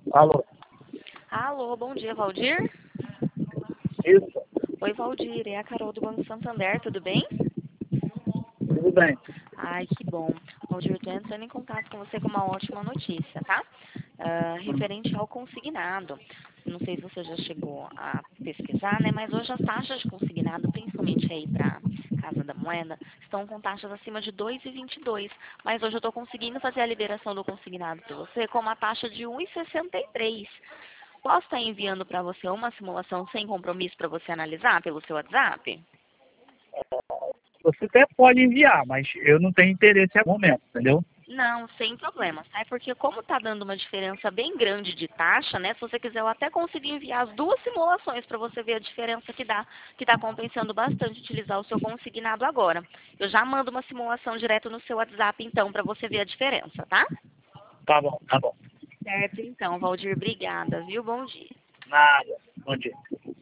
Alô, Alô, bom dia, Valdir? isso, Oi, Valdir, é a Carol do Banco Santander, tudo bem? tudo bem. Ai, que bom. Valdir, estou entrando em contato com você com uma ótima notícia, tá? Referente ao consignado. Não sei se você já chegou a pesquisar, né? Mas hoje as taxas de consignado, principalmente aí para Casa da Moeda, estão com taxas acima de 2,22. Mas hoje eu estou conseguindo fazer a liberação do consignado para você com uma taxa de 1,63. Posso estar enviando para você uma simulação sem compromisso para você analisar pelo seu WhatsApp? Você até pode enviar, mas eu não tenho interesse no momento, entendeu? Não, sem problemas, tá? Porque como tá dando uma diferença bem grande de taxa, né? Se você quiser, eu até consigo enviar as duas simulações para você ver a diferença que dá, que tá compensando bastante utilizar o seu consignado agora. Eu já mando uma simulação direto no seu WhatsApp, então, para você ver a diferença, tá? Tá bom, tá bom. Certo, então, Valdir, obrigada, viu? Bom dia. Nada. Bom dia.